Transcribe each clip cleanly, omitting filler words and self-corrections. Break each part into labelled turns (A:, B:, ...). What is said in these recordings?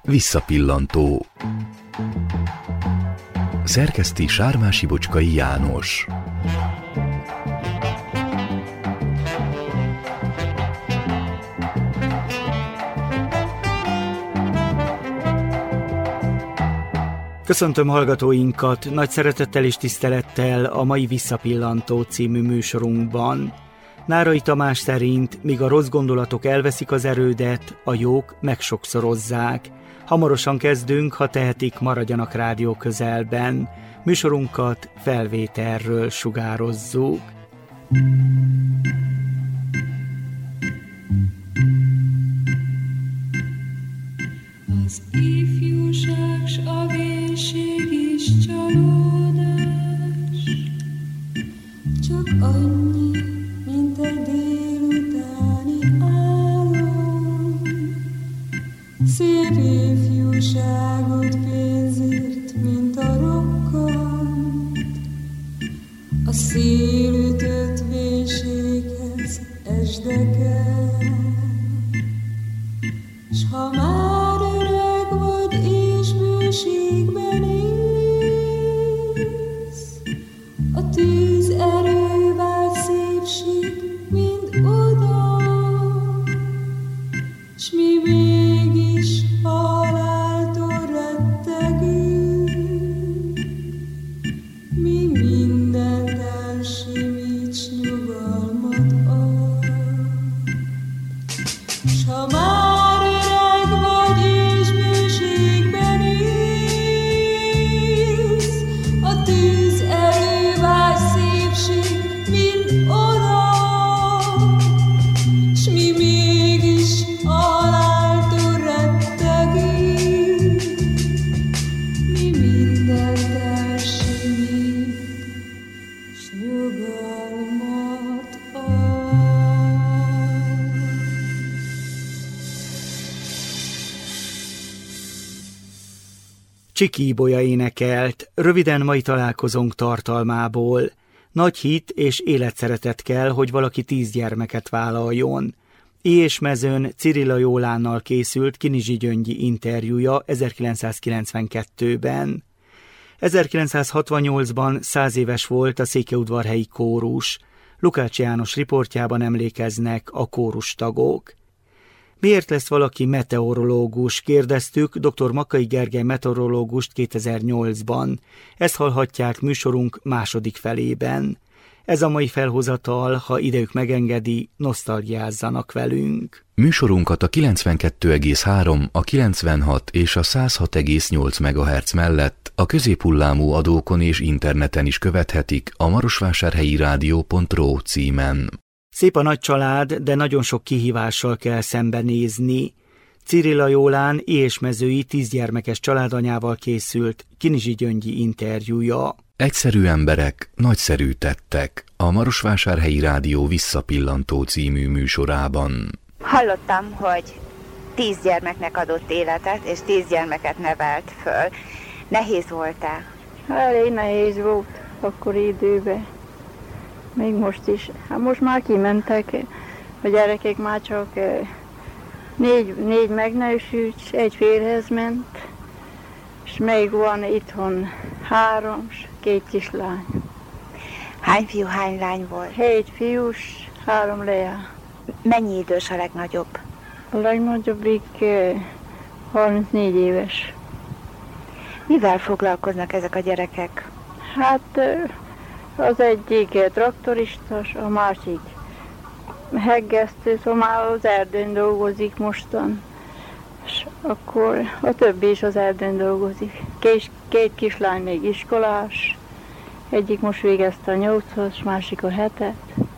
A: Visszapillantó. Szerkeszti Sármási Bocskai János.
B: Köszöntöm hallgatóinkat nagy szeretettel és tisztelettel a mai Visszapillantó című műsorunkban. Nárai Tamás szerint, míg a rossz gondolatok elveszik az erődet, a jók megsokszorozzák. Hamarosan kezdünk, ha tehetik, maradjanak rádió közelben. Műsorunkat felvételről sugározzuk.
C: Az ifjúság s a vénség is csalódás, csak annyi, mint egy délutáni álom. Szép ifjúságot pénzért, mint a rokkant, a szélütött vénséghez esdeked. S ha már öreg vagy és bőségben élsz, a tűz erővel szépség mind oda, s mi mégis haláltól rettegünk, mi mindent elsimíts, nyugalmat ad. S ha már
B: Csiki Ibolya énekelt, röviden mai találkozónk tartalmából. Nagy hit és életszeretet kell, hogy valaki 10 gyermeket vállaljon. Éjésmezőn Cirilla Jólánnal készült Kinizsi Gyöngyi interjúja 1992-ben. 1968-ban 100 éves volt a székelyudvarhelyi kórus. Lukács János riportjában emlékeznek a kórustagok. Miért lesz valaki meteorológus? Kérdeztük dr. Makkai Gergely meteorológust 2008-ban. Ezt hallhatják műsorunk második felében. Ez a mai felhozatal, ha idejük megengedi, nosztalgiázzanak velünk.
A: Műsorunkat a 92,3, a 96 és a 106,8 MHz mellett a középhullámú adókon és interneten is követhetik a marosvásárhelyi-rádió.ro címen.
B: Szép a nagy család, de nagyon sok kihívással kell szembenézni. Cirilla Jólán éjésmezői 10 gyermekes családanyával készült Kinizsi Gyöngyi interjúja.
A: Egyszerű emberek, nagyszerű tettek, a Marosvásárhelyi Rádió Visszapillantó című műsorában.
D: Hallottam, hogy 10 gyermeknek adott életet, és 10 gyermeket nevelt föl. Nehéz volt-e?
E: Elég nehéz volt akkori időben. Még most is. Hát most már kimentek, a gyerekek már csak 4 megnősült, és 1 férhez ment, és még van itthon 3, és 2 kislány.
D: Hány fiú, hány lány volt?
E: 7 fiús, 3 leány.
D: Mennyi idős a legnagyobb?
E: A legnagyobbik 34 éves.
D: Mivel foglalkoznak ezek a gyerekek?
E: Hát az egyik traktorista, a másik heggesztő, szóval már az erdőn dolgozik mostan. És akkor a többi is az erdőn dolgozik. 2 kislány még iskolás, egyik most végezte a 8-as, másik a 7-et.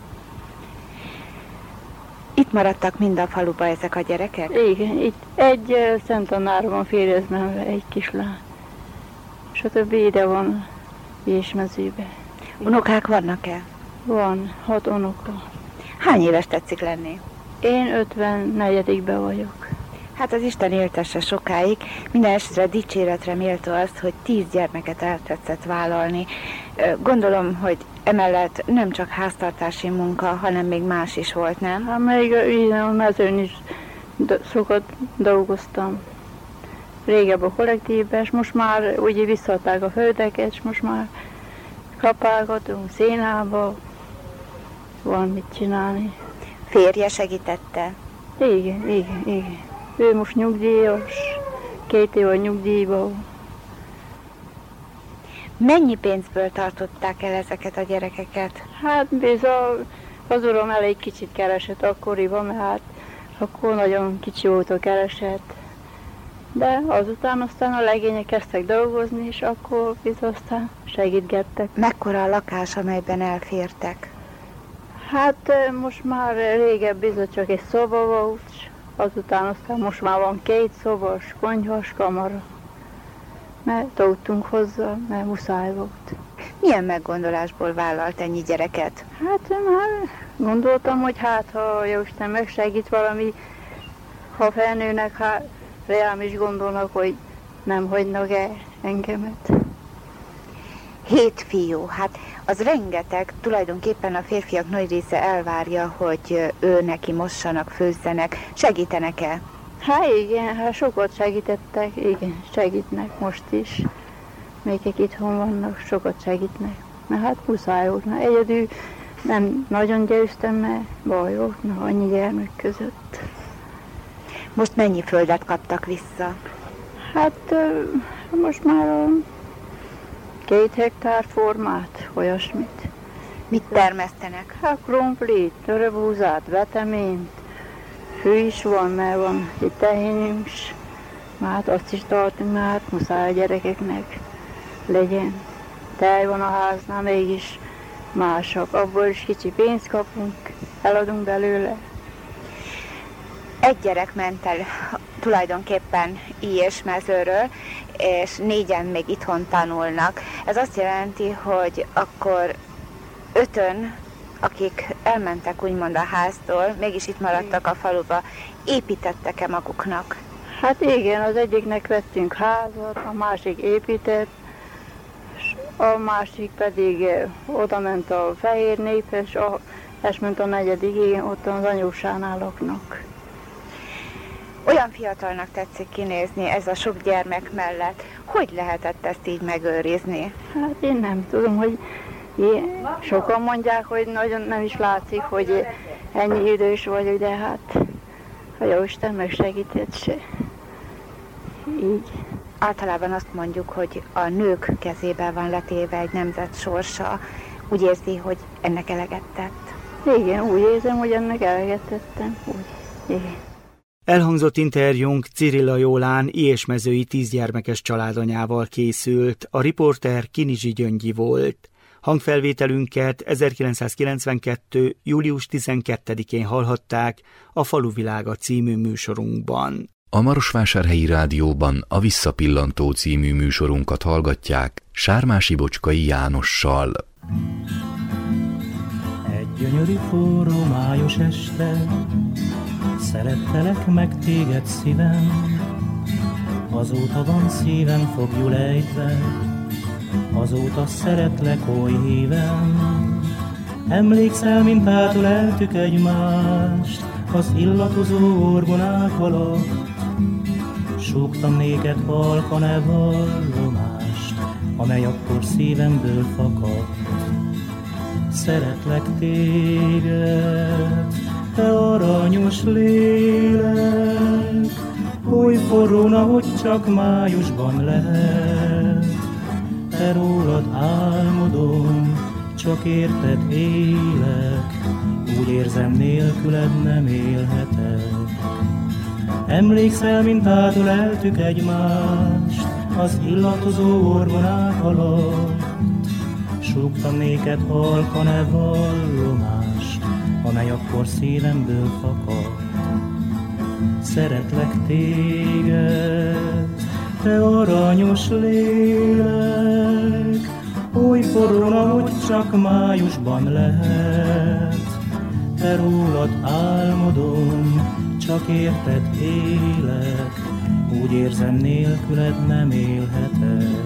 D: Itt maradtak mind a faluba ezek a gyerekek?
E: Igen, itt egy Szentannárban van férjezmenve, egy kislány. És a többi ide van Éjésmezőbe.
D: Unokák vannak-e?
E: Van, 6 unoka.
D: Hány éves tetszik lenni?
E: Én 54-ben vagyok.
D: Hát az Isten éltesse sokáig. Minden esetre dicséretre méltó az, hogy 10 gyermeket el tetszett vállalni. Gondolom, hogy emellett nem csak háztartási munka, hanem még más is volt, nem?
E: Hát még a mezőn is sokat dolgoztam. régebb a kollektívben, és most már úgy visszaadták a földeket, és most már kapálgatunk szénába, van mit csinálni.
D: Férje segítette?
E: Igen. Ő most nyugdíjas, 2 év a nyugdíjban.
D: Mennyi pénzből tartották el ezeket a gyerekeket?
E: Hát az uram elég kicsit keresett akkoriban, mert hát akkor nagyon kicsi volt a kereset. De aztán a legények kezdtek dolgozni, és akkor aztán segítgettek.
D: Mekkora a lakás, amelyben elfértek?
E: Hát most már régebb csak egy szoba volt, aztán most már van 2 szobas, konyhas, kamara. Mert tudtunk hozzá, mert muszáj volt.
D: Milyen meggondolásból vállalt ennyi gyereket?
E: Hát már gondoltam, hogy ha Jóisten megsegít valami, ha felnőnek, rám is gondolnak, hogy nem hagynak el engemet.
D: 7 fiú, hát az rengeteg, tulajdonképpen a férfiak nagy része elvárja, hogy ő neki mossanak, főzzenek, segítenek-e?
E: Hát igen, sokat segítettek, igen, segítnek most is. Még akik itthon vannak, sokat segítnek. Mert hát muszáj volt, mert egyedül nem nagyon győztem, mert baj volt, annyi gyermek között.
D: Most mennyi földet kaptak vissza?
E: Hát most már 2 hektár formát, olyasmit.
D: Mit termesztenek?
E: Hát krumplit, töröbúzát, veteményt, hű is van, mert van egy tehényünk is. Hát azt is tartunk, mert hát muszáj a gyerekeknek legyen. Tej van a háznál, mégis másabb. Abból is kicsi pénzt kapunk, eladunk belőle.
D: Egy gyerek ment el tulajdonképpen Illyés-mezőről, és 4-en még itthon tanulnak. Ez azt jelenti, hogy akkor 5-ön, akik elmentek úgymond a háztól, mégis itt maradtak a faluba, építettek-e maguknak?
E: Hát igen, az egyiknek vettünk házat, a másik épített, a másik pedig oda ment a fehér nép, és ment a 4. igen, ott az anyósánál laknak.
D: Olyan fiatalnak tetszik kinézni ez a sok gyermek mellett. Hogy lehetett ezt így megőrizni?
E: Hát én nem tudom, hogy sokan mondják, hogy nagyon nem is látszik, hogy ennyi idős vagyok, de hát a Jóisten megsegített se. Így.
D: Általában azt mondjuk, hogy a nők kezében van letéve egy nemzet sorsa. Úgy érzi, hogy ennek eleget tett?
E: Igen, úgy érzem, hogy ennek eleget tettem. Úgy. Igen.
B: Elhangzott interjúnk Cirilla Jólán Illyésmezői 10 gyermekes családanyával készült, a riporter Kinizsi Gyöngyi volt. Hangfelvételünket 1992. július 12-én hallhatták a Faluvilága című műsorunkban.
A: A Marosvásárhelyi Rádióban a Visszapillantó című műsorunkat hallgatják Sármási Bocskai Jánossal.
F: Egy gyönyörű forró május este, szerettelek meg téged szívem, azóta van szívem foglyul ejtve, azóta szeretlek oly híven. Emlékszel, mint átöleltük egymást, az illatozó orgonák alatt, súgtam néked halkan e vallomást, amely akkor szívemből fakadt. Szeretlek téged, te aranyos lélek, oly forrón, ahogy csak májusban lehet. Te rólad álmodom, csak érted élek, úgy érzem, nélküled nem élhetek. Emlékszel, mint átöleltük egymást, az illatozó orgonák alatt, súgtam néked halkan e vallomást, amely akkor szívemből fakadt. Szeretlek téged, te aranyos lélek, oly forrón, ahogy csak májusban lehet. Te rólad álmodom, csak érted élek, úgy érzem, nélküled nem élhetek.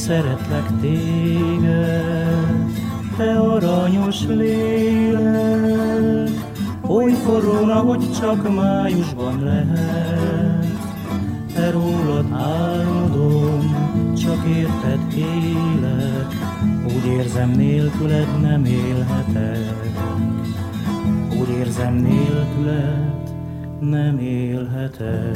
F: szeretlek téged, te aranyos lélek, oly forrón, ahogy csak májusban lehet, te rólad álmodom, csak érted élek, úgy érzem nélküled nem élhetek, úgy érzem nélküled nem élhetek.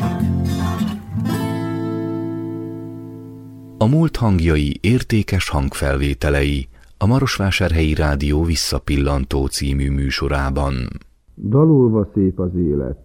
A: A múlt hangjai értékes hangfelvételei a Marosvásárhelyi Rádió Visszapillantó című műsorában.
G: Dalolva szép az élet.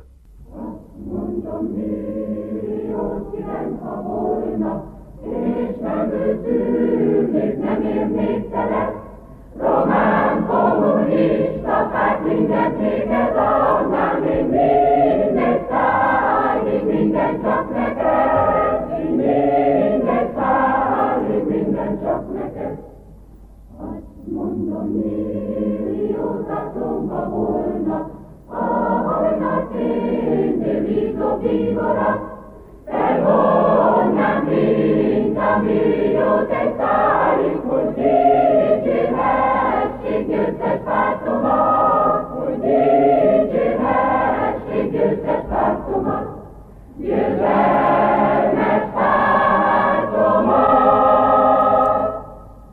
H: Román kommunista párt mindent végez adnám, még mindegy száll, még minden csak neked, mindegy száll, még minden csak neked. Azt mondom, milliózatom, ha volna, tényleg bízó bívorat, felvonnám mind a milliót egy szálig, hogy dicsérhessék győztes pártomat, hogy dicsérhessék győztes pártomat, győzelmes pártomat.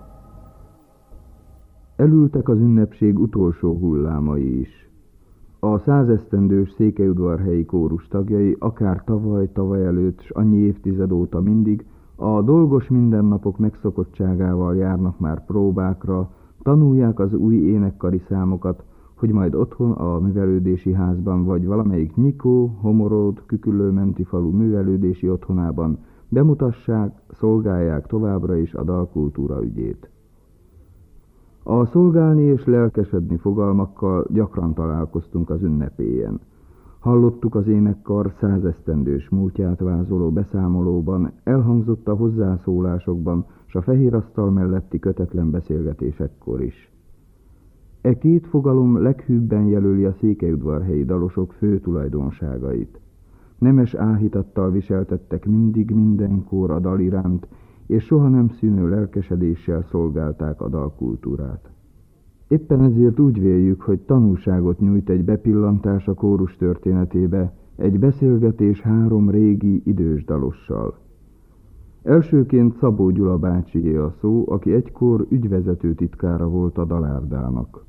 G: Elültek az ünnepség utolsó hullámai is. A 100 esztendős székelyudvarhelyi kórus tagjai akár tavaly előtt s annyi évtized óta mindig a dolgos mindennapok megszokottságával járnak már próbákra, tanulják az új énekkari számokat, hogy majd otthon a művelődési házban vagy valamelyik Nyikó, Homoród, Küküllőmenti falu művelődési otthonában bemutassák, szolgálják továbbra is a dalkultúra ügyét. A szolgálni és lelkesedni fogalmakkal gyakran találkoztunk az ünnepélyen. Hallottuk az énekkar 100 esztendős múltját vázoló beszámolóban, elhangzott a hozzászólásokban, s a fehér asztal melletti kötetlen beszélgetésekkor is. E két fogalom leghűbben jelöli a székelyudvarhelyi dalosok fő tulajdonságait. Nemes áhítattal viseltettek mindig mindenkor a dal iránt, és soha nem szűnő lelkesedéssel szolgálták a dalkultúrát. Éppen ezért úgy véljük, hogy tanulságot nyújt egy bepillantás a kórus történetébe, egy beszélgetés 3 régi idős dalossal. Elsőként Szabó Gyula bácsié a szó, aki egykor ügyvezető titkára volt a Dalárdának.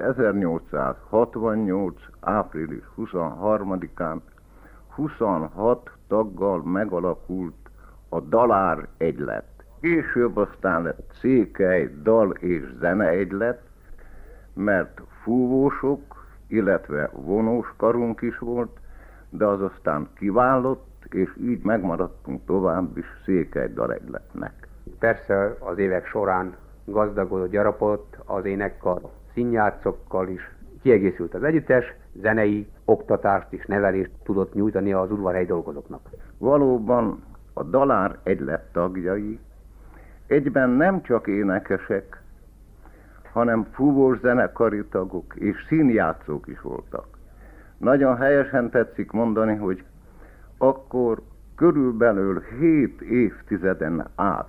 I: 1868. április 23-án 26 taggal megalakult a Dalár Egylet. Később aztán lett Székely Dal és Zene Egylet, mert fúvósok, illetve vonós karunk is volt, de az aztán kiválott, és így megmaradtunk tovább is Székely Dal Egyletnek.
J: Persze az évek során gazdagodott, gyarapodott az énekkar, színjátszokkal is, kiegészült az együttes, zenei oktatást és nevelést tudott nyújtani az udvarhelyi dolgozóknak.
I: Valóban a Dalár Egylet tagjai egyben nem csak énekesek, hanem fúvós zenekari tagok és színjátszók is voltak. Nagyon helyesen tetszik mondani, hogy akkor körülbelül 7 évtizeden át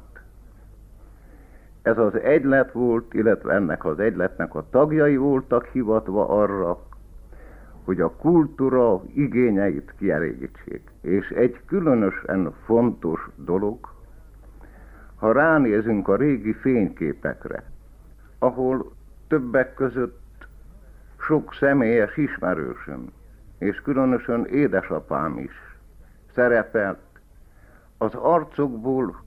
I: ez az egylet volt, illetve ennek az egyletnek a tagjai voltak hivatva arra, hogy a kultúra igényeit kielégítsék. És egy különösen fontos dolog, ha ránézünk a régi fényképekre, ahol többek között sok személyes ismerősöm, és különösen édesapám is szerepelt, az arcokból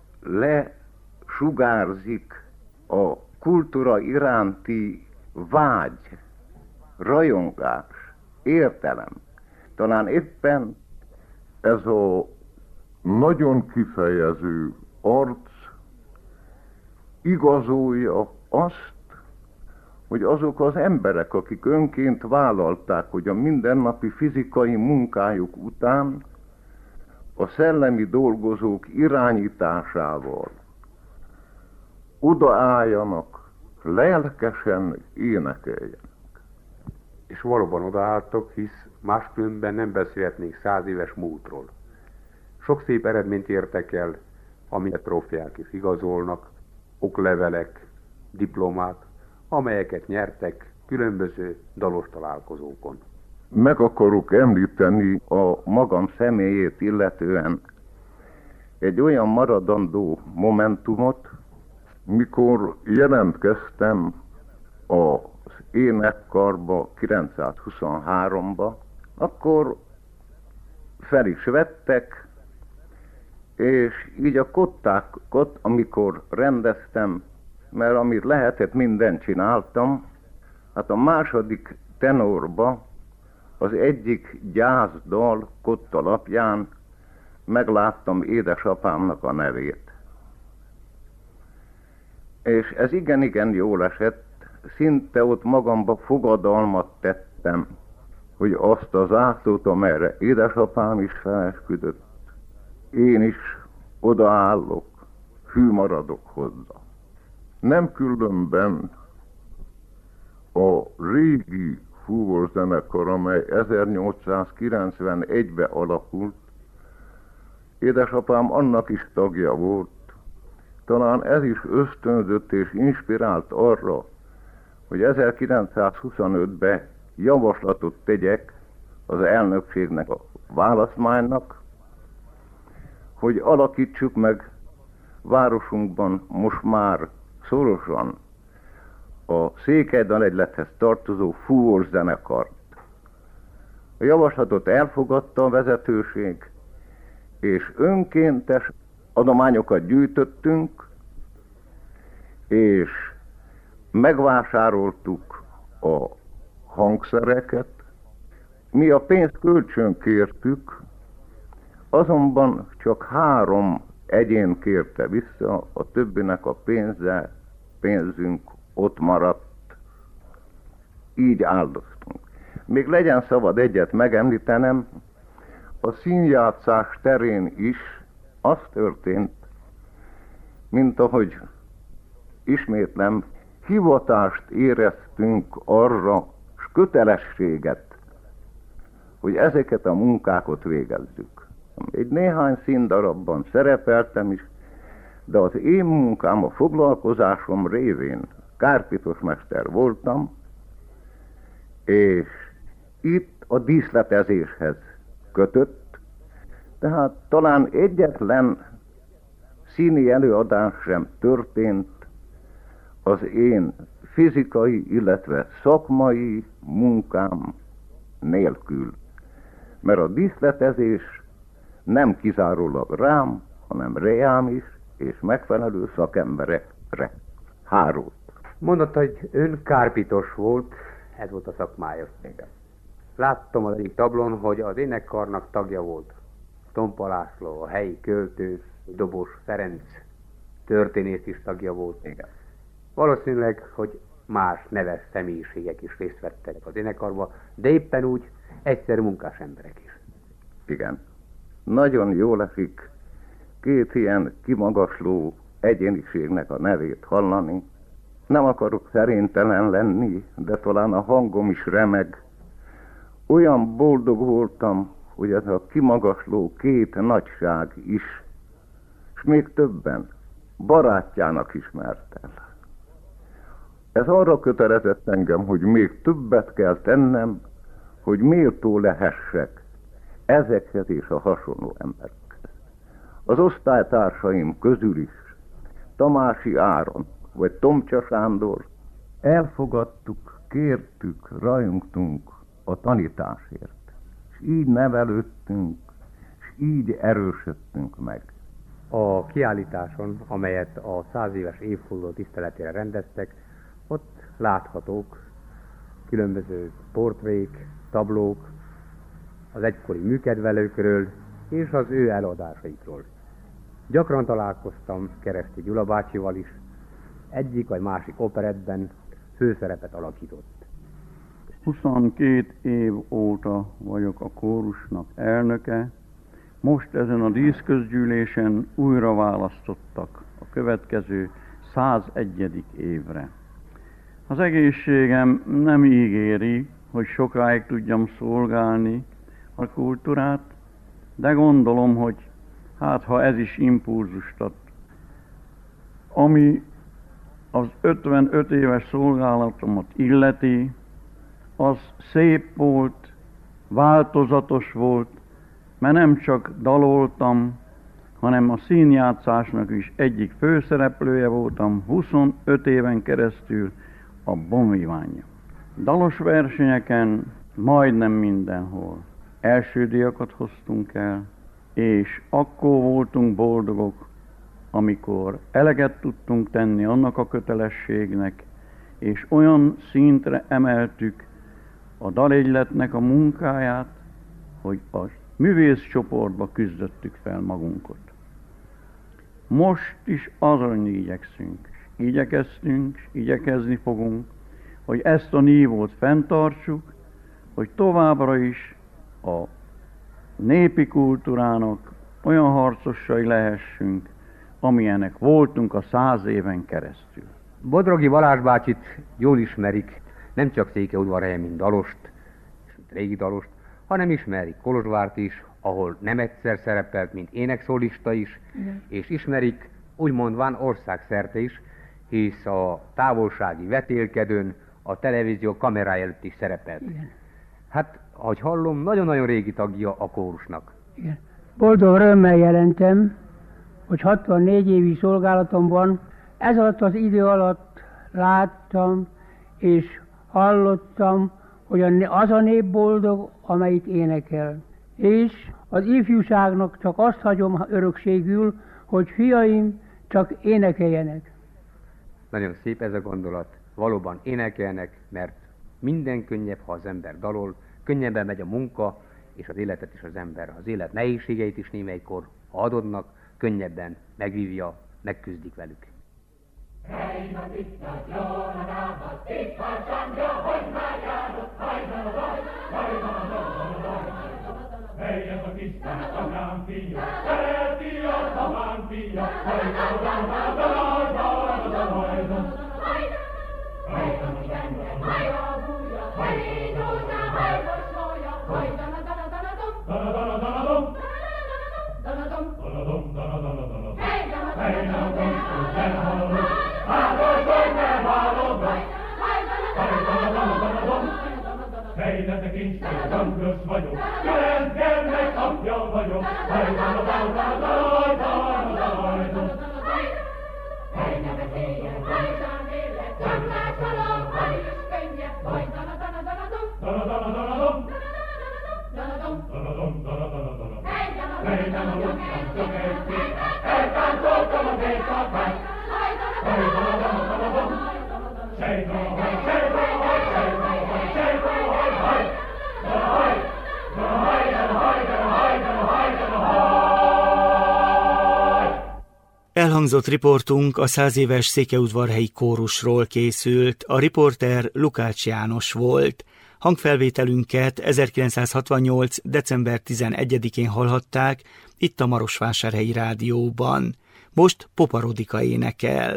I: lesugárzik a kultúra iránti vágy, rajongás, értelem. Talán éppen
K: ez a nagyon kifejező arc igazolja azt, hogy azok az emberek, akik önként vállalták, hogy a mindennapi fizikai munkájuk után a szellemi dolgozók irányításával odaálljanak, lelkesen énekeljenek.
J: És valóban odaálltok, hisz máskülönben nem beszélhetnénk 100 éves múltról. Sok szép eredményt értek el amelyet trófeák is igazolnak, oklevelek, diplomák, amelyeket nyertek különböző dalos találkozókon.
K: Meg akarok említeni a magam személyét illetően egy olyan maradandó momentumot, mikor jelentkeztem az énekkarba 923-ba, akkor fel is vettek, és így a kottákat, amikor rendeztem, mert amit lehetett, mindent csináltam, hát a második tenorba az egyik gyászdal kotta alapján megláttam édesapámnak a nevét. És ez igen jól esett, szinte ott magamba fogadalmat tettem, hogy azt az átlót, amelyre édesapám is felesküdött, én is odaállok, hű maradok hozzá. Nem különben a régi fúvózenekar, amely 1891-ben alakult, édesapám annak is tagja volt. Talán ez is ösztönzött és inspirált arra, hogy 1925-ben javaslatot tegyek az elnökségnek, a választmánynak, hogy alakítsuk meg városunkban most már szorosan a Székely-Dalegylethez tartozó fúvós zenekart. A javaslatot elfogadta a vezetőség, és önkéntes adományokat gyűjtöttünk, és megvásároltuk a hangszereket. Mi a pénzt kölcsön kértük, azonban csak 3 egyén kérte vissza, a többinek a pénzünk ott maradt. Így áldoztunk. Még legyen szabad egyet megemlítenem, a színjátszás terén is az történt, mint ahogy ismétlem, hivatást éreztünk arra, s kötelességet, hogy ezeket a munkákat végezzük. Egy néhány színdarabban szerepeltem is, de az én munkám, a foglalkozásom révén kárpitos mester voltam, és itt a díszletezéshez kötött, tehát talán egyetlen színi előadás sem történt az én fizikai, illetve szakmai munkám nélkül. Mert a díszletezés nem kizárólag rám, hanem reám is, és megfelelő szakemberekre hárult.
J: Mondott, hogy ön kárpitos volt, ez volt a szakmája.
K: Igen.
J: Láttam az egyik tablon, hogy az énekkarnak tagja volt Tompa László, a helyi költő, Dobos Ferenc, történész is tagja volt.
K: Igen.
J: Valószínűleg, hogy más neves személyiségek is részt vettek az énekarba, de éppen úgy egyszerű munkás emberek is.
K: Igen. Nagyon jól esik 2 ilyen kimagasló egyéniségnek a nevét hallani. Nem akarok szerénytelen lenni, de talán a hangom is remeg. Olyan boldog voltam, hogy ez a kimagasló 2 nagyság is, és még többen barátjának ismert el. Ez arra kötelezett engem, hogy még többet kell tennem, hogy méltó lehessek ezekhez és a hasonló emberekhez. Az osztálytársaim közül is Tamási Áron vagy Tomcsa Sándor elfogadtuk, kértük, rajongtunk a tanításért. És így nevelődtünk, és így erősödtünk meg.
J: A kiállításon, amelyet a 100 éves évforduló tiszteletére rendeztek, ott láthatók különböző portrék, tablók az egykori műkedvelőkről és az ő előadásaikról. Gyakran találkoztam Kereszti Gyula bácsival is, egyik vagy másik operettben főszerepet alakított.
L: 22 év óta vagyok a kórusnak elnöke, most ezen a díszközgyűlésen újra választottak a következő 101. évre. Az egészségem nem ígéri, hogy sokáig tudjam szolgálni a kultúrát, de gondolom, hogy hát ha ez is impulzust ad Ami az 55 éves szolgálatomat illeti, az szép volt, változatos volt, mert nem csak daloltam, hanem a színjátszásnak is egyik főszereplője voltam 25 éven keresztül a Bonviványon. Dalos versenyeken majdnem mindenhol első díjakat hoztunk el, és akkor voltunk boldogok, amikor eleget tudtunk tenni annak a kötelességnek, és olyan szintre emeltük a dalegyletnek a munkáját, hogy a művészcsoportba küzdöttük fel magunkat. Most is azon igyekszünk, igyekeztünk, igyekezni fogunk, hogy ezt a nívót fenntartsuk, hogy továbbra is a népi kultúrának olyan harcosai lehessünk, amilyenek voltunk a 100 éven keresztül.
J: Bodrogi Balázs bácsit jól ismerik, nem csak Székelyudvarhelyen, mint dalost, régi dalost, hanem ismerik Kolozsvárt is, ahol nem egyszer szerepelt, mint énekszólista is, és ismerik úgymondván országszerte is, hisz a távolsági vetélkedőn a televízió kamerája előtt is szerepelt.
M: Igen.
J: Hát, ahogy hallom, nagyon-nagyon régi tagja a kórusnak.
M: Igen. Boldog örömmel jelentem, hogy 64 évi szolgálatomban ez alatt az idő alatt láttam és hallottam, hogy az a nép boldog, amelyik énekel. És az ifjúságnak csak azt hagyom örökségül, hogy fiaim csak énekeljenek.
J: Nagyon szép ez a gondolat. Valóban énekelnek, mert minden könnyebb, ha az ember dalol, könnyebben megy a munka, és az életet is az ember. Az élet nehézségeit is némelykor, ha adodnak, könnyebben megvívja, megküzdik velük.
H: Fejletek Isten, Gankös vagyok, Ferenc gyermek apja vagyok, Hely ne beszéljen, hajtán élek, csak látszalom, hadd is könnyebb, haj dana-dana-dana-dom, dana-dana-dana-dom, dana-dana-dana-dom, dana-dana-dana-dana, hely nem aludtam, csak egy szép, eltáncoltam az éjszakát, haj dana-dana-dana-dom, sejtana-haj, sejtana-haj, sejtana-haj, sejtana-haj, haj, dana-haj, dana-haj, dana-haj, dana-haj, dana-haj, dana-haj.
B: Elhangzott riportunk a 100 éves székelyudvarhelyi kórusról készült, a riporter Lukács János volt. Hangfelvételünket 1968. december 11-én hallhatták itt a Marosvásárhelyi Rádióban. Most Poparodika énekel.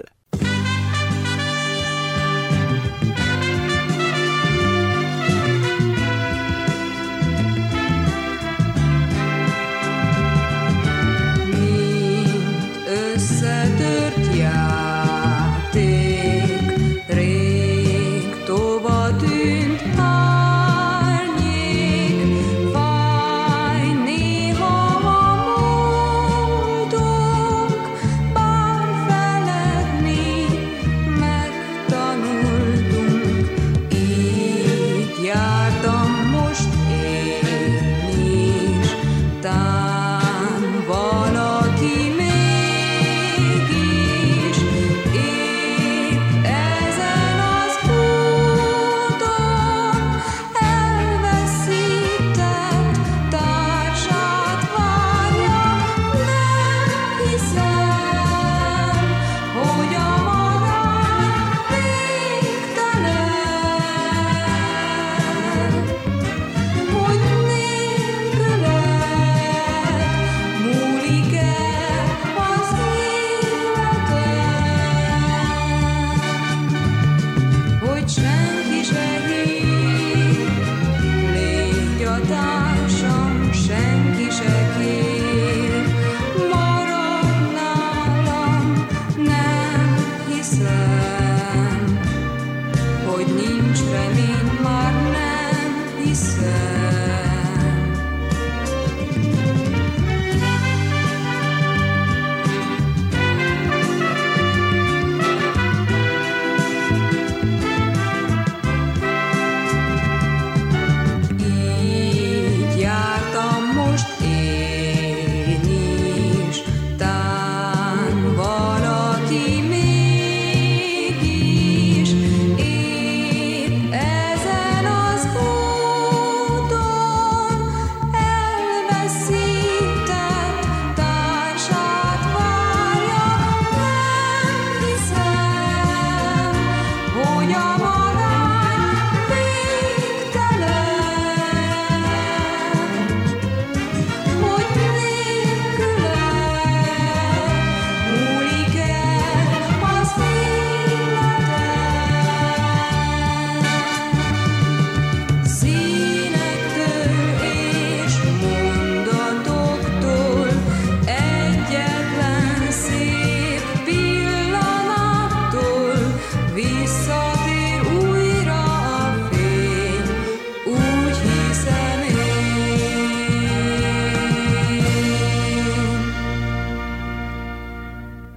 C: Fáj néha a múltunk, bár feledni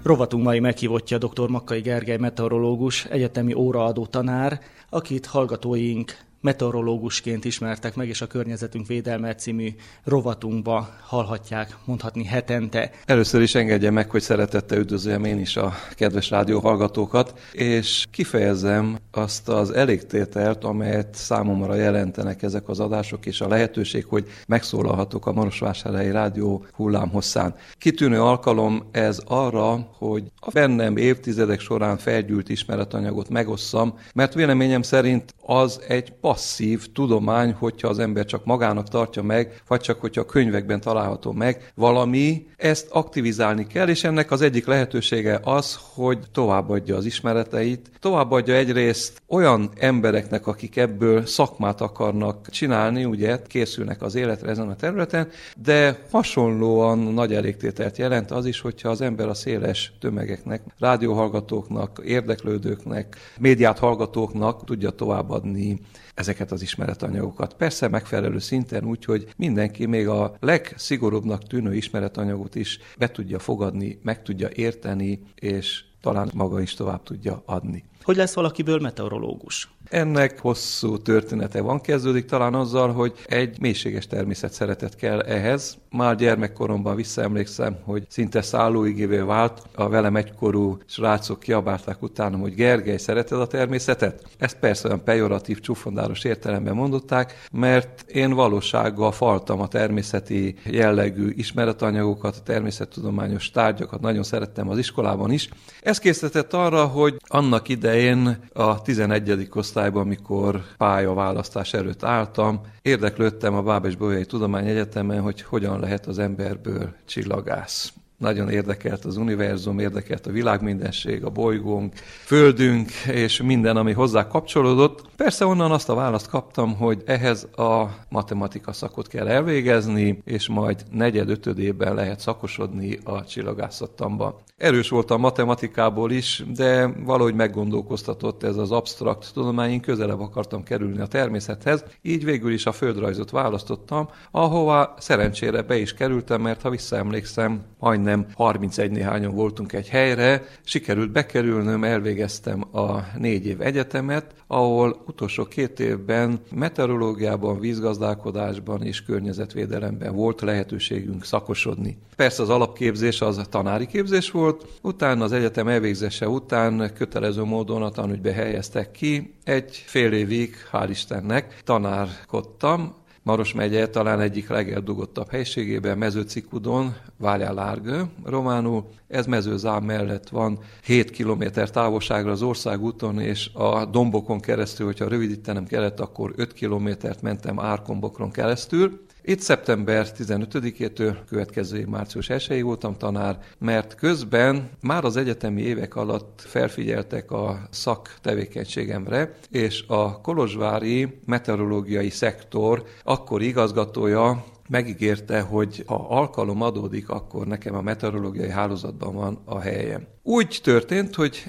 B: Rovatunk mai meghívottja dr. Makkai Gergely meteorológus, egyetemi óraadó tanár, akit hallgatóink meteorológusként ismertek meg, és a Környezetünk védelme című rovatunkba hallhatják mondhatni hetente.
N: Először is engedje meg, hogy szeretettel üdvözöljem én is a kedves rádióhallgatókat, és kifejezzem azt az elégtételt, amelyet számomra jelentenek ezek az adások, és a lehetőség, hogy megszólalhatok a Marosvásárhelyi Rádió hullámhosszán. Kitűnő alkalom ez arra, hogy a bennem évtizedek során felgyűlt ismeretanyagot megosszam, mert véleményem szerint az egy passzív tudomány, hogyha az ember csak magának tartja meg, vagy csak hogyha a könyvekben található meg valami, ezt aktivizálni kell, és ennek az egyik lehetősége az, hogy továbbadja az ismereteit, továbbadja egyrészt olyan embereknek, akik ebből szakmát akarnak csinálni, ugye készülnek az életre ezen a területen, de hasonlóan nagy elégtételt jelent az is, hogyha az ember a széles tömegeknek, rádióhallgatóknak, érdeklődőknek, médiát hallgatóknak tudja továbbadni ezeket az ismeretanyagokat. Persze megfelelő szinten, úgyhogy mindenki még a legszigorúbbnak tűnő ismeretanyagot is be tudja fogadni, meg tudja érteni, és talán maga is tovább tudja adni.
B: Hogy lesz valakiből meteorológus?
N: Ennek hosszú története van, kezdődik talán azzal, hogy egy mélységes természetszeretet kell ehhez. Már gyermekkoromban visszaemlékszem, hogy szinte szállóigévé vált, a velem egykorú srácok kiabálták utánam, hogy Gergely, szereted a természetet? Ezt persze olyan pejoratív, csúfondáros értelemben mondották, mert én valósággal faltam a természeti jellegű ismeretanyagokat, a természettudományos tárgyakat, nagyon szerettem az iskolában is. Ez készített arra, hogy annak idején a 11. osztályban, amikor pályaválasztás előtt álltam, érdeklődtem a Bábes-Bolyai Tudományegyetemen, hogy hogyan lehet az emberből csillagász. Nagyon érdekelt az univerzum, érdekelt a világmindenség, a bolygónk, földünk és minden, ami hozzá kapcsolódott. Persze onnan azt a választ kaptam, hogy ehhez a matematika szakot kell elvégezni, és majd 4.-5. évben lehet szakosodni a csillagászattanba. Erős voltam matematikából is, de valahogy meggondolkoztatott ez az absztrakt tudomány, én közelebb akartam kerülni a természethez, így végül is a földrajzot választottam, ahová szerencsére be is kerültem, mert ha visszaemlékszem, majdnem 31 néhányan voltunk egy helyre, sikerült bekerülnöm, elvégeztem a 4 év egyetemet, ahol utolsó 2 évben meteorológiában, vízgazdálkodásban és környezetvédelemben volt lehetőségünk szakosodni. Persze az alapképzés az a tanári képzés volt, utána az egyetem elvégzése után kötelező módon a tanügybe helyeztek ki, egy fél évig, hál' Istennek, tanárkodtam, Maros megye talán egyik legeldugottabb helységében, Mezőcikudon, Váljál-Lárgő románul. Ez Mezőzám mellett van 7 kilométer távolságra az országúton, és a dombokon keresztül, hogyha rövidítenem kellett, akkor 5 kilométert mentem Árkombokron keresztül. Itt szeptember 15-től következő év március 1-ig voltam tanár, mert közben már az egyetemi évek alatt felfigyeltek a szaktevékenységemre, és a kolozsvári meteorológiai szektor akkori igazgatója megígérte, hogy ha alkalom adódik, akkor nekem a meteorológiai hálózatban van a helyem. Úgy történt, hogy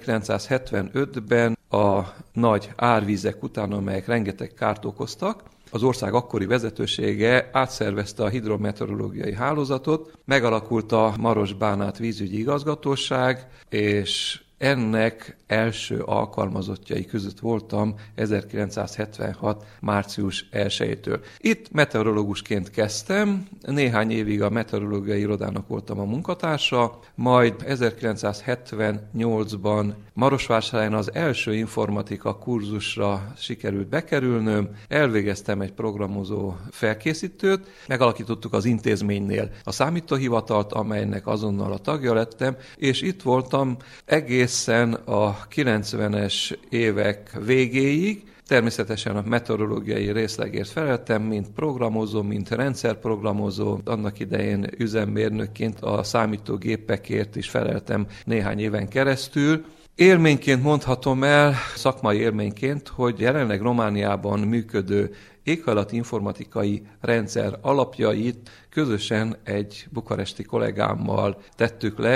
N: 1975-ben a nagy árvízek után, amelyek rengeteg kárt okoztak, az ország akkori vezetősége átszervezte a hidrometeorológiai hálózatot, megalakult a Maros-Bánát vízügyi igazgatóság, és ennek első alkalmazottjai között voltam 1976. március 1-től. Itt meteorológusként kezdtem, néhány évig a meteorológiai irodának voltam a munkatársa, majd 1978-ban Marosvásárhelyen az első informatika kurzusra sikerült bekerülnöm, elvégeztem egy programozó felkészítőt, megalakítottuk az intézménynél a számítóhivatalt, amelynek azonnal a tagja lettem, és itt voltam egészen a 90-es évek végéig. Természetesen a meteorológiai részlegért feleltem, mint programozó, mint rendszerprogramozó. Annak idején üzemmérnökként a számítógépekért is feleltem néhány éven keresztül. Élményként mondhatom el, szakmai élményként, hogy jelenleg Romániában működő éghajlati informatikai rendszer alapjait közösen egy bukaresti kollégámmal tettük le,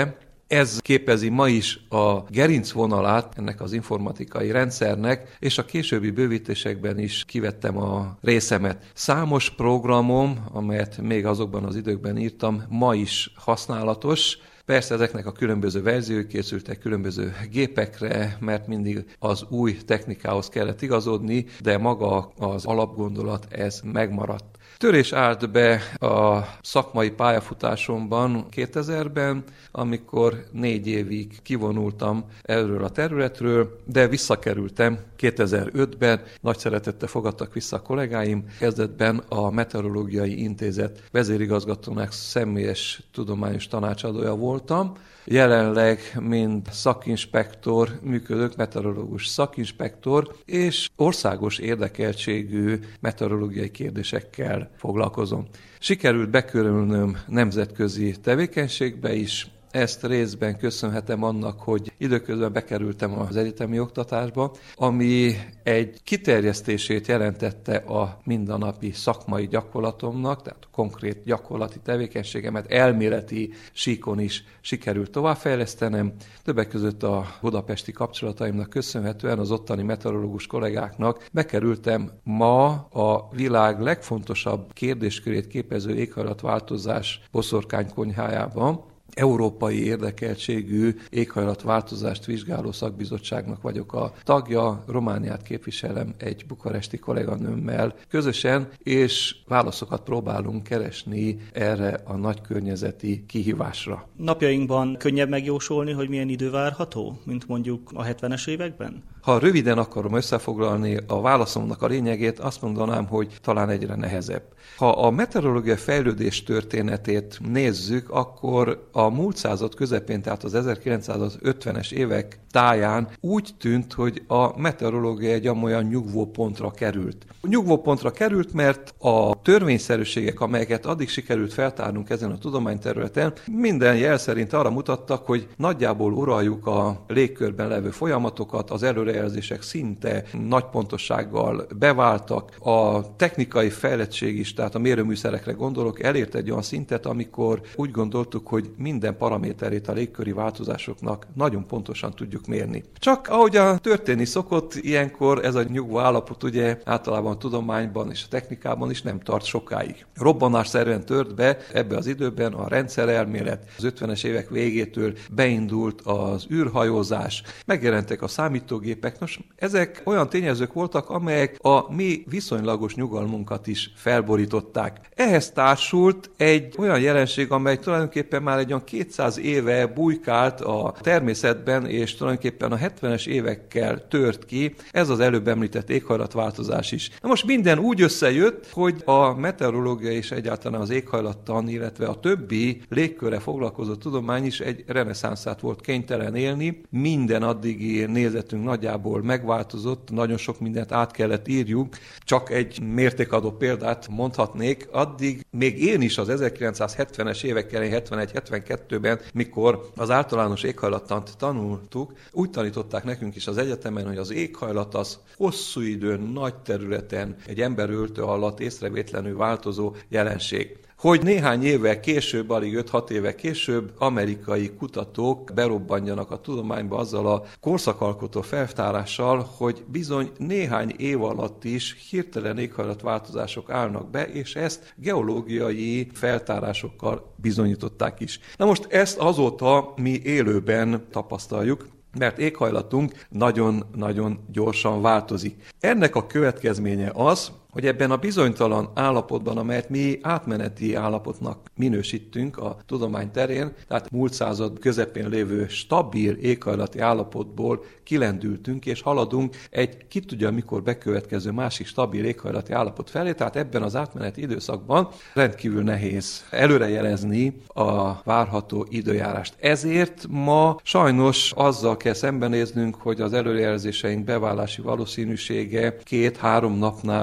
N: Ez képezi ma is a gerincvonalát ennek az informatikai rendszernek, és a későbbi bővítésekben is kivettem a részemet. Számos programom, amelyet még azokban az időkben írtam, ma is használatos. Persze ezeknek a különböző verziói készültek különböző gépekre, mert mindig az új technikához kellett igazodni, de maga az alapgondolat ez megmaradt. Törés állt be a szakmai pályafutásomban 2000-ben, amikor 4 évig kivonultam erről a területről, de visszakerültem 2005-ben. Nagy szeretettel fogadtak vissza a kollégáim. Kezdetben a Meteorológiai Intézet vezérigazgatónak személyes tudományos tanácsadója voltam. Jelenleg mint szakinspektor működök, meteorológus szakinspektor, és országos érdekeltségű meteorológiai kérdésekkel foglalkozom. Sikerült bekörülnöm nemzetközi tevékenységbe is. Ezt részben köszönhetem annak, hogy időközben bekerültem az egyetemi oktatásba, ami egy kiterjesztését jelentette a mindennapi szakmai gyakorlatomnak, tehát a konkrét gyakorlati tevékenységemet elméleti síkon is sikerült továbbfejlesztenem. Többek között a budapesti kapcsolataimnak köszönhetően az ottani meteorológus kollégáknak bekerültem ma a világ legfontosabb kérdéskörét képező éghajlatváltozás boszorkánykonyhájában. Európai érdekeltségű éghajlatváltozást vizsgáló szakbizottságnak vagyok a tagja, Romániát képviselem egy bukaresti kolléganőmmel közösen, és válaszokat próbálunk keresni erre a nagy környezeti kihívásra.
B: Napjainkban könnyebb megjósolni, hogy milyen idő várható, mint mondjuk a 70-es években?
N: Ha röviden akarom összefoglalni a válaszomnak a lényegét, azt mondanám, hogy talán egyre nehezebb. Ha a meteorológiai fejlődés történetét nézzük, akkor a múlt század közepén, tehát az 1950-es évek táján úgy tűnt, hogy a meteorológia egy olyan nyugvópontra került. Nyugvópontra került, mert a törvényszerűségek, amelyeket addig sikerült feltárnunk ezen a tudományterületen, minden jel szerint arra mutattak, hogy nagyjából uraljuk a légkörben levő folyamatokat, az előrejelzések szinte nagy pontossággal beváltak, a technikai fejlettség is, tehát a mérőműszerekre gondolok, elért egy olyan szintet, amikor úgy gondoltuk, hogy minden paraméterét a légköri változásoknak nagyon pontosan tudjuk mérni. Csak ahogyan történni szokott, ilyenkor ez a nyugvó állapot ugye általában a tudományban és a technikában is nem tart sokáig. Robbanásszerűen tört be ebbe az időben a rendszerelmélet. Az 50-es évek végétől beindult az űrhajózás, megjelentek a számítógépek. Nos, ezek olyan tényezők voltak, amelyek a mi viszonylagos nyugalmunkat is felborították. Ehhez társult egy olyan jelenség, amely tulajdonképpen már egy olyan 200 éve bujkált a természetben, és tulajdonképpen a 70-es évekkel tört ki, ez az előbb említett éghajlatváltozás is. Na most minden úgy összejött, hogy a meteorológia és egyáltalán az éghajlattan, illetve a többi légkörre foglalkozó tudomány is egy reneszánszát volt kénytelen élni. Minden addigi nézetünk nagyjából megváltozott, nagyon sok mindent át kellett írjuk. Csak egy mértékadó példát mondhatnék, addig még én is az 1970-es évek elején, 71-72-ben, mikor az általános éghajlattant tanultuk, úgy tanították nekünk is az egyetemen, hogy az éghajlat az hosszú időn, nagy területen, egy emberöltő alatt észrevétlenül változó jelenség. Hogy néhány évvel később, alig 5-6 éve később amerikai kutatók berobbanjanak a tudományba azzal a korszakalkotó feltárással, hogy bizony néhány év alatt is hirtelen éghajlatváltozások állnak be, és ezt geológiai feltárásokkal bizonyították is. Na most ezt azóta mi élőben tapasztaljuk, mert éghajlatunk nagyon-nagyon gyorsan változik. Ennek a következménye az, hogy ebben a bizonytalan állapotban, amelyet mi átmeneti állapotnak minősítünk a tudomány terén, tehát múlt század közepén lévő stabil éghajlati állapotból kilendültünk, és haladunk egy ki tudja mikor bekövetkező másik stabil éghajlati állapot felé, tehát ebben az átmeneti időszakban rendkívül nehéz előrejelezni a várható időjárást. Ezért ma sajnos azzal kell szembenéznünk, hogy az előrejelzéseink beválási valószínűsége 2-3 napnál tovább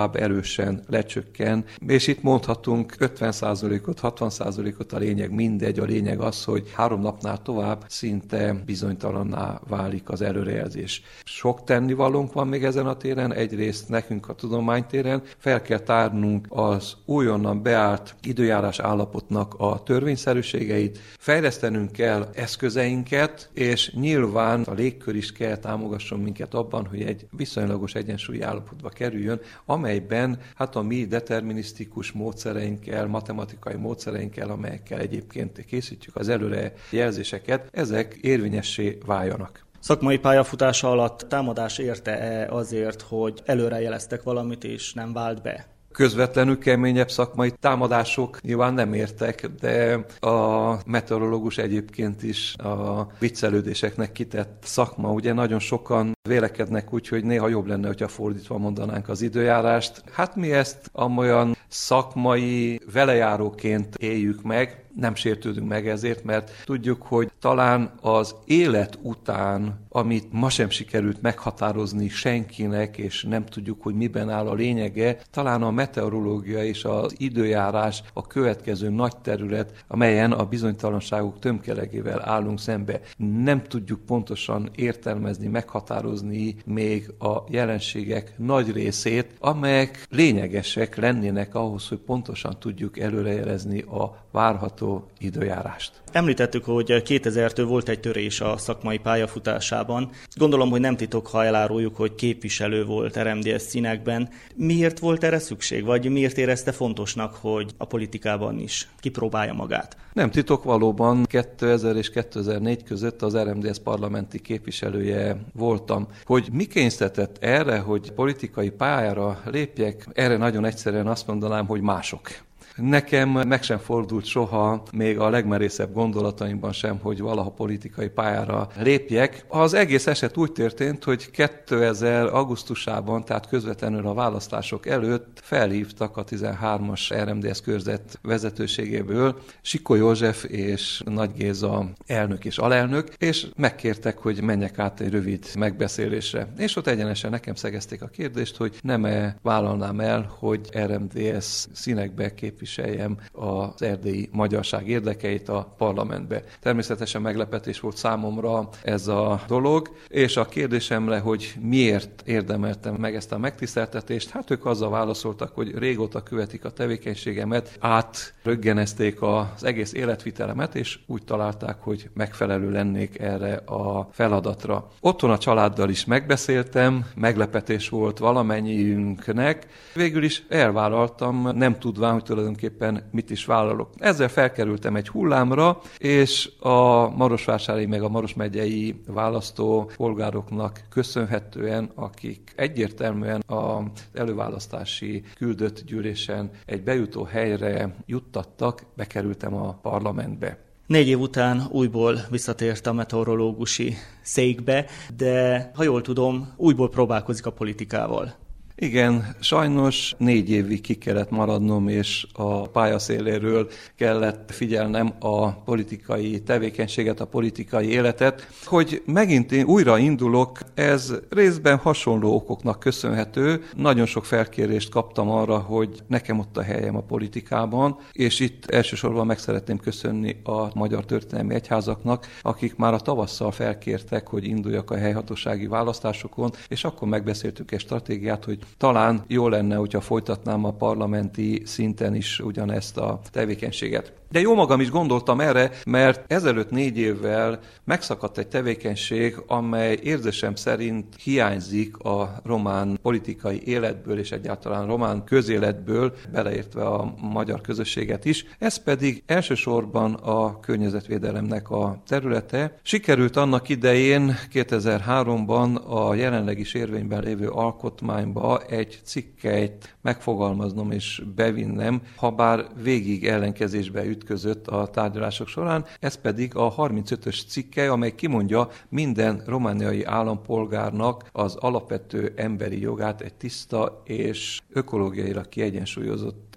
N: tovább erősen lecsökken, és itt mondhatunk 50%-ot, 60%-ot, a lényeg mindegy, a lényeg az, hogy 3 napnál tovább szinte bizonytalanná válik az előrejelzés. Sok tennivalónk van még ezen a téren, egyrészt nekünk a tudománytéren fel kell tárnunk az újonnan beállt időjárás állapotnak a törvényszerűségeit, fejlesztenünk kell eszközeinket, és nyilván a légkör is kell támogasson minket abban, hogy egy viszonylagos egyensúlyi állapotba kerüljön, amelyben hát a mi determinisztikus módszereinkkel, matematikai módszereinkkel, amelyekkel egyébként készítjük az előrejelzéseket, ezek érvényessé váljanak.
B: Szakmai pályafutása alatt támadás érte-e azért, hogy előrejeleztek valamit és nem vált be?
N: Közvetlenül keményebb szakmai támadások nyilván nem értek, de a meteorológus egyébként is a viccelődéseknek kitett szakma. Ugye nagyon sokan vélekednek úgy, hogy néha jobb lenne, hogyha fordítva mondanánk az időjárást. Hát mi ezt amolyan szakmai velejáróként éljük meg, nem sértődünk meg ezért, mert tudjuk, hogy talán az élet után, amit ma sem sikerült meghatározni senkinek, és nem tudjuk, hogy miben áll a lényege, talán a meteorológia és az időjárás a következő nagy terület, amelyen a bizonytalanságok tömkelegével állunk szembe. Nem tudjuk pontosan értelmezni, meghatározni még a jelenségek nagy részét, amelyek lényegesek lennének ahhoz, hogy pontosan tudjuk előrejelezni a várható időjárást.
B: Említettük, hogy 2000-től volt egy törés a szakmai pályafutásában. Gondolom, hogy nem titok, ha eláruljuk, hogy képviselő volt RMDSZ színekben. Miért volt erre szükség, vagy miért érezte fontosnak, hogy a politikában is kipróbálja magát?
N: Nem titok, valóban 2000 és 2004 között az RMDSZ parlamenti képviselője voltam. Hogy mi kényszerített erre, hogy politikai pályára lépjek, erre nagyon egyszerűen azt mondanám, hogy mások. Nekem meg sem fordult soha, még a legmerészebb gondolataimban sem, hogy valaha politikai pályára lépjek. Az egész eset úgy történt, hogy 2000 augusztusában, tehát közvetlenül a választások előtt felhívtak a 13-as RMDSZ körzet vezetőségéből Sikó József és Nagy Géza elnök és alelnök, és megkértek, hogy menjek át egy rövid megbeszélésre. És ott egyenesen nekem szegezték a kérdést, hogy nem-e vállalnám el, hogy RMDSZ színekbe képviseljem az erdélyi magyarság érdekeit a parlamentbe. Természetesen meglepetés volt számomra ez a dolog, és a kérdésemre, hogy miért érdemeltem meg ezt a megtiszteltetést, hát ők azzal válaszoltak, hogy régóta követik a tevékenységemet, átröggenezték az egész életvitelemet, és úgy találták, hogy megfelelő lennék erre a feladatra. Otthon a családdal is megbeszéltem, meglepetés volt valamennyiünknek, végül is elvállaltam, nem tudván, hogy tulajdonképpen mit is vállalok. Ezzel felkerültem egy hullámra, és a marosvásárhelyi meg a Maros megyei választópolgároknak köszönhetően, akik egyértelműen az előválasztási küldött gyűlésen egy bejutó helyre juttattak, bekerültem a parlamentbe.
B: 4 év után újból visszatért a meteorológusi székbe, de ha jól tudom, újból próbálkozik a politikával.
N: Igen, sajnos 4 évig ki kellett maradnom, és a pályaszéléről kellett figyelnem a politikai tevékenységet, a politikai életet. Hogy megint én újra indulok, ez részben hasonló okoknak köszönhető. Nagyon sok felkérést kaptam arra, hogy nekem ott a helyem a politikában, és itt elsősorban meg szeretném köszönni a Magyar Történelmi Egyházaknak, akik már a tavasszal felkértek, hogy induljak a helyhatósági választásokon, és akkor megbeszéltük egy stratégiát, hogy talán jó lenne, hogyha folytatnám a parlamenti szinten is ugyanezt a tevékenységet. De jó magam is gondoltam erre, mert ezelőtt 4 évvel megszakadt egy tevékenység, amely érzésem szerint hiányzik a román politikai életből, és egyáltalán román közéletből, beleértve a magyar közösséget is. Ez pedig elsősorban a környezetvédelemnek a területe. Sikerült annak idején, 2003-ban a jelenleg is érvényben lévő alkotmányba egy cikkeit megfogalmaznom és bevinnem, habár végig ellenkezésbe ütközött a tárgyalások során, ez pedig a 35-ös cikke, amely kimondja minden romániai állampolgárnak az alapvető emberi jogát, egy tiszta és ökológiailag kiegyensúlyozott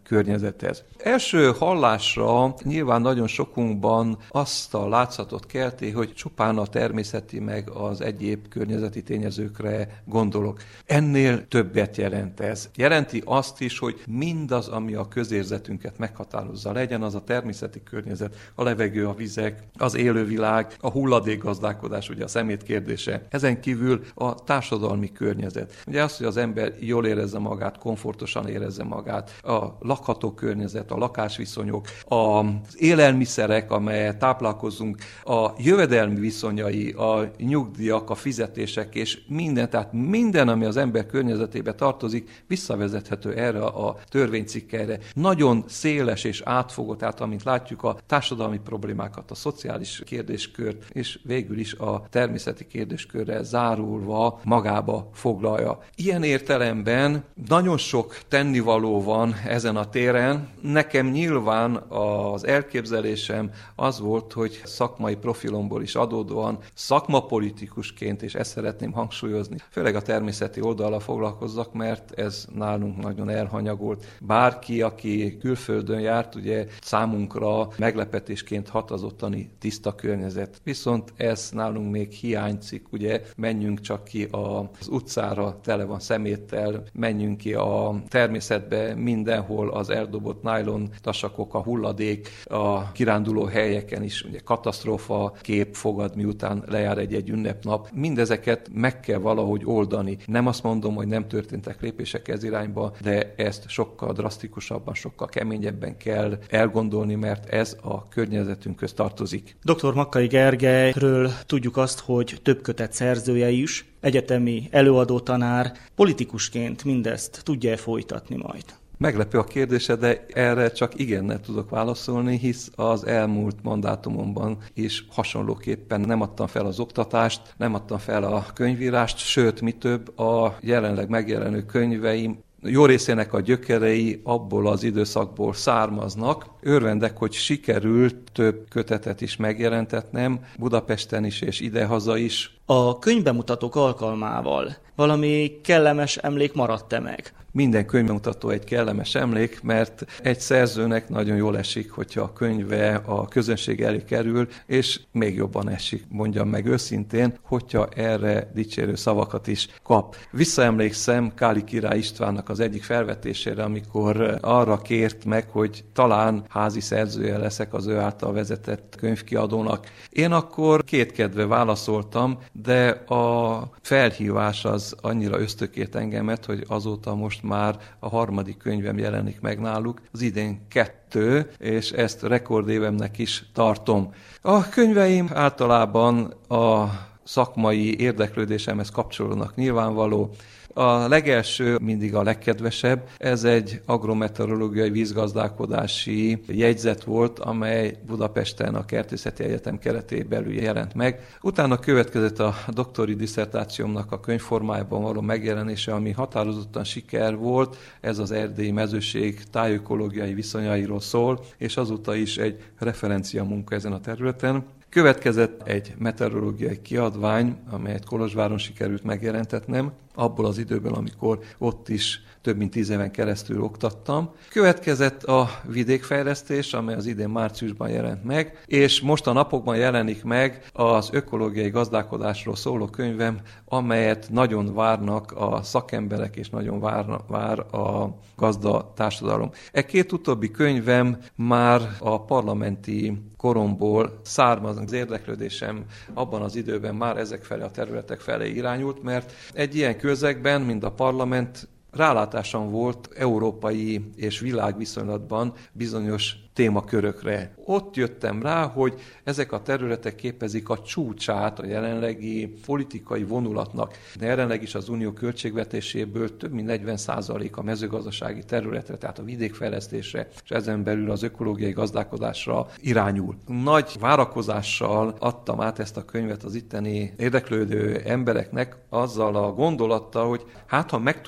N: környezethez. Első hallásra nyilván nagyon sokunkban azt a látszatot kelti, hogy csupán a természeti meg az egyéb környezeti tényezőkre gondolok. Ennél többet jelent ez. Jelenti azt is, hogy mindaz, ami a közérzetünket meghatározza, legyen az a természeti környezet, a levegő, a vizek, az élővilág, a hulladékgazdálkodás, ugye a szemét kérdése. Ezen kívül a társadalmi környezet. Ugye az, hogy az ember jól érezze magát, komfortosan érezze magát, a lakható környezet, a lakásviszonyok, az élelmiszerek, amelyet táplálkozunk, a jövedelmi viszonyai, a nyugdíjak, a fizetések és minden, tehát minden, ami az ember környezetébe tartozik, visszavezethető erre a törvénycikkelyre. Nagyon széles és átfogó, tehát amint látjuk a társadalmi problémákat, a szociális kérdéskört, és végül is a természeti kérdéskörre zárulva magába foglalja. Ilyen értelemben nagyon sok tennivaló van ezen a téren. Nekem nyilván az elképzelésem az volt, hogy szakmai profilomból is adódóan szakmapolitikusként, és ezt szeretném hangsúlyozni, főleg a természeti oldallal foglalkozzak, mert ez nálunk nagyon elhanyagolt. Bárki, aki külföldön járt, ugye számunkra meglepetésként hat az ottani tiszta környezet. Viszont ez nálunk még hiányzik, ugye menjünk csak ki az utcára, tele van szeméttel, menjünk ki a természetbe, mindenhol az eldobott nájlon tasakok, a hulladék, a kiránduló helyeken is ugye katasztrófa kép fogad, miután lejár egy ünnepnap. Mindezeket meg kell valahogy oldani. Nem azt mondom, hogy nem történtek lépések ez irányba, de ezt sokkal drasztikusabban, sokkal keményebben kell elgondolni, mert ez a környezetünkhöz tartozik.
B: Dr. Makkai Gergelyről tudjuk azt, hogy több kötet szerzője is, egyetemi előadótanár, politikusként mindezt tudja folytatni majd?
N: Meglepő a kérdése, de erre csak igennel tudok válaszolni, hisz az elmúlt mandátumomban is hasonlóképpen nem adtam fel az oktatást, nem adtam fel a könyvírást, sőt, mi több, a jelenleg megjelenő könyveim jó részének a gyökerei abból az időszakból származnak. Örvendek, hogy sikerült több kötetet is megjelentetnem, Budapesten is és idehaza is.
B: A könyvbemutatók alkalmával valami kellemes emlék maradt-e meg?
N: Minden könyvbemutató egy kellemes emlék, mert egy szerzőnek nagyon jól esik, hogyha a könyve a közönség elé kerül, és még jobban esik, mondjam meg őszintén, hogyha erre dicsérő szavakat is kap. Visszaemlékszem Káli Király Istvánnak az egyik felvetésére, amikor arra kért meg, hogy talán házi szerzője leszek az ő által vezetett könyvkiadónak. Én akkor kétkedve válaszoltam, de a felhívás az annyira ösztökélt engemet, hogy azóta most már a 3. könyvem jelenik meg náluk, az idén 2, és ezt rekordévemnek is tartom. A könyveim általában a szakmai érdeklődésemhez kapcsolódnak, nyilvánvaló. A legelső mindig a legkedvesebb, ez egy agrometeorológiai vízgazdálkodási jegyzet volt, amely Budapesten a Kertészeti Egyetem keretében belül jelent meg. Utána következett a doktori disszertációmnak a könyvformájában való megjelenése, ami határozottan siker volt, ez az erdélyi mezőség tájökológiai viszonyairól szól, és azóta is egy referencia munka ezen a területen. Következett egy meteorológiai kiadvány, amelyet Kolozsváron sikerült megjelentetnem, abból az időből, amikor ott is több mint 10 éven keresztül oktattam. Következett a vidékfejlesztés, amely az idén márciusban jelent meg, és most a napokban jelenik meg az ökológiai gazdálkodásról szóló könyvem, amelyet nagyon várnak a szakemberek, és nagyon vár a gazda társadalom. E két utóbbi könyvem már a parlamenti koromból származnak. Az érdeklődésem abban az időben már ezek felé a területek felé irányult, mert egy ilyen közegben, mint a parlament, rálátásom volt európai és világviszonylatban bizonyos témakörökre. Ott jöttem rá, hogy ezek a területek képezik a csúcsát a jelenlegi politikai vonulatnak. De jelenleg is az unió költségvetéséből több mint 40% a mezőgazdasági területre, tehát a vidékfejlesztésre, és ezen belül az ökológiai gazdálkodásra irányul. Nagy várakozással adtam át ezt a könyvet az itteni érdeklődő embereknek azzal a gondolattal, hogy hát ha meg tudják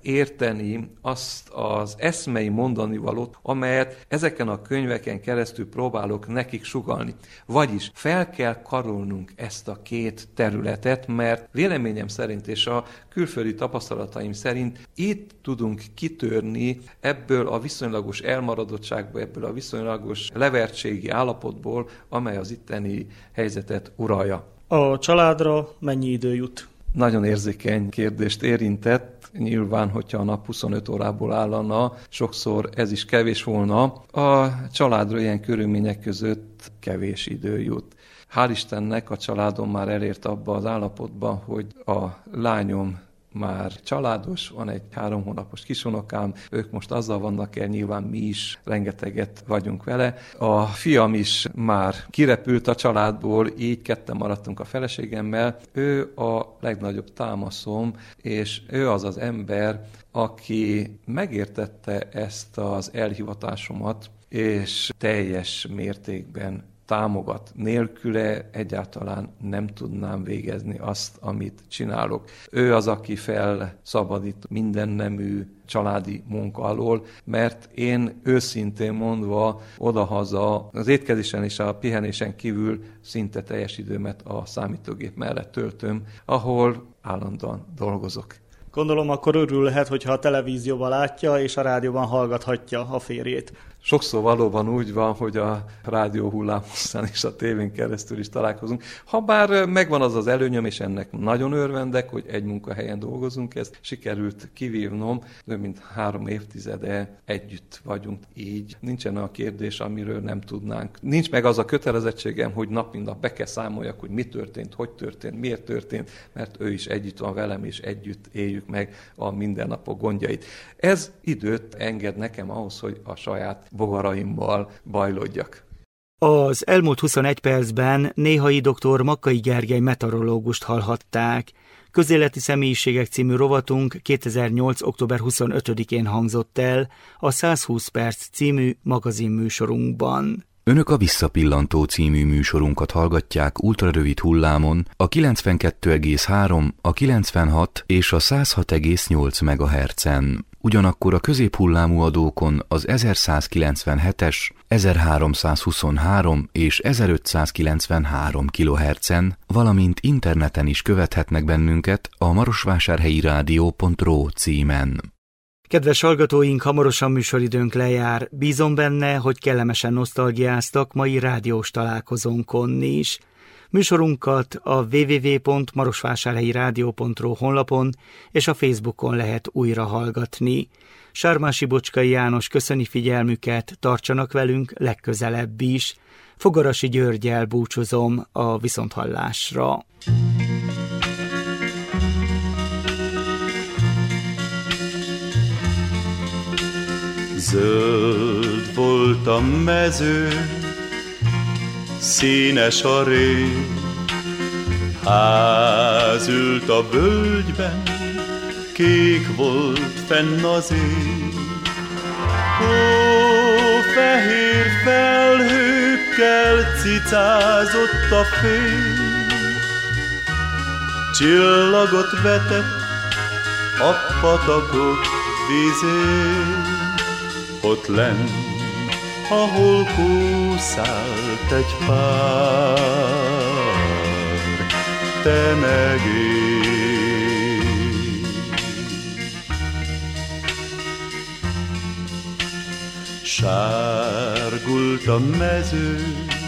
N: érteni azt az eszmei mondanivalót, amelyet ezeken a könyveken keresztül próbálok nekik sugallni. Vagyis fel kell karolnunk ezt a két területet, mert véleményem szerint és a külföldi tapasztalataim szerint itt tudunk kitörni ebből a viszonylagos elmaradottságból, ebből a viszonylagos levertségi állapotból, amely az itteni helyzetet uralja.
B: A családra mennyi idő jut?
N: Nagyon érzékeny kérdést érintett. Nyilván, hogyha a nap 25 órából állana, sokszor ez is kevés volna. A családra ilyen körülmények között kevés idő jut. Hál' Istennek a családom már elért abba az állapotba, hogy a lányom már családos, van egy 3 hónapos kisunokám, ők most azzal vannak el, nyilván mi is rengeteget vagyunk vele. A fiam is már kirepült a családból, így ketten maradtunk a feleségemmel. Ő a legnagyobb támaszom, és ő az az ember, aki megértette ezt az elhivatásomat, és teljes mértékben támogat. Nélküle egyáltalán nem tudnám végezni azt, amit csinálok. Ő az, aki felszabadít minden nemű családi munka alól, mert én őszintén mondva odahaza az étkezésen és a pihenésen kívül szinte teljes időmet a számítógép mellett töltöm, ahol állandóan dolgozok.
B: Gondolom, akkor örülhet, hogyha a televízióban látja, és a rádióban hallgathatja a férjét.
N: Sokszor valóban úgy van, hogy a rádió hullámhosszán és a tévén keresztül is találkozunk. Habár megvan az az előnyöm, és ennek nagyon örvendek, hogy egy munkahelyen dolgozunk, ezt sikerült kivívnom, több mint 3 évtizede együtt vagyunk így. Nincsen a kérdés, amiről nem tudnánk. Nincs meg az a kötelezettségem, hogy nap mint nap be kell számoljak, hogy mi történt, hogy történt, miért történt, mert ő is együtt van velem, és együtt éljük meg a mindennapok gondjait. Ez időt enged nekem ahhoz, hogy a saját bogaraimmal bajlódjak.
B: Az elmúlt 21 percben néhai dr. Makkai Gergely meteorológust hallhatták. Közéleti személyiségek című rovatunk 2008. október 25-én hangzott el a 120 perc című magazinműsorunkban.
A: Önök a Visszapillantó című műsorunkat hallgatják ultrarövid hullámon a 92,3, a 96 és a 106,8 MHz-en. Ugyanakkor a középhullámú adókon az 1197-es, 1323 és 1593 kHz-en, valamint interneten is követhetnek bennünket a marosvásárhelyi rádió.ro címen.
B: Kedves hallgatóink, hamarosan műsoridőnk lejár. Bízom benne, hogy kellemesen nosztalgiáztak mai rádiós találkozónkon is. Műsorunkat a www.marosvásárhelyi-rádió.ro honlapon és a Facebookon lehet újra hallgatni. Sármási Bocskai János köszöni figyelmüket, tartsanak velünk legközelebb is. Fogarasi Györggyel búcsúzom a viszonthallásra.
O: Zöld volt a mező, színes a rég, ház ült a völgyben, kék volt fenn az ég. Ó, fehér felhőkkel cicázott a fény, csillagot vetett a patakok vizén. Ott lenn, ahol kúszált egy pár, te meg én. Sárgult a mező,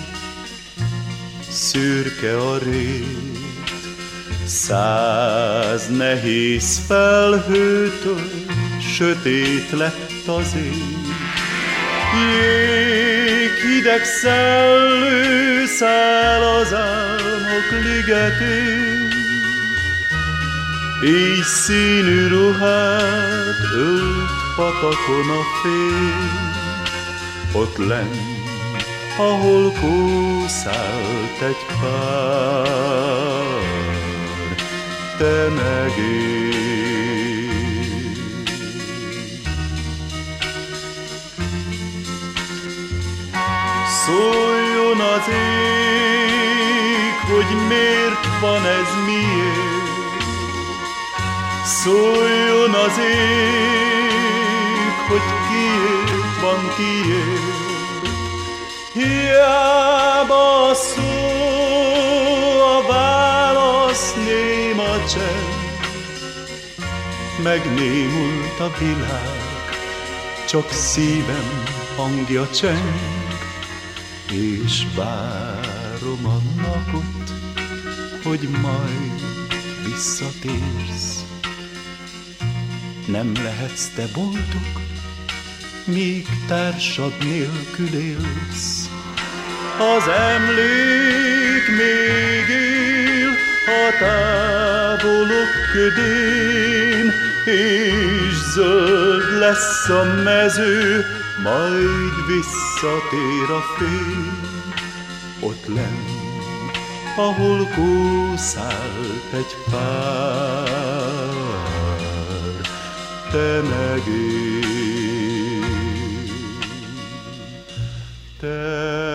O: szürke a rét, 100 nehéz felhőtől sötét lett az ég. Jéghideg szellő száll az álmok ligetén, éj színű ruhát ölt patakon a fény. Ott lenn, ahol kúszált egy pár, te meg én. Szóljon az ég, hogy miért van ez, miért. Szóljon az ég, hogy kiért van kiért, hiába szó a válasz néma csend. Megnémult a világ, csak szívem hangja cseng, és várom a napot, hogy majd visszatérsz. Nem lehetsz te boldog, míg társad nélkül élsz. Az emlék még él a távolok ködén, és zöld lesz a mező, majd visszatér a fény. Ott lenn, ahol kószált egy pár, te meg én, te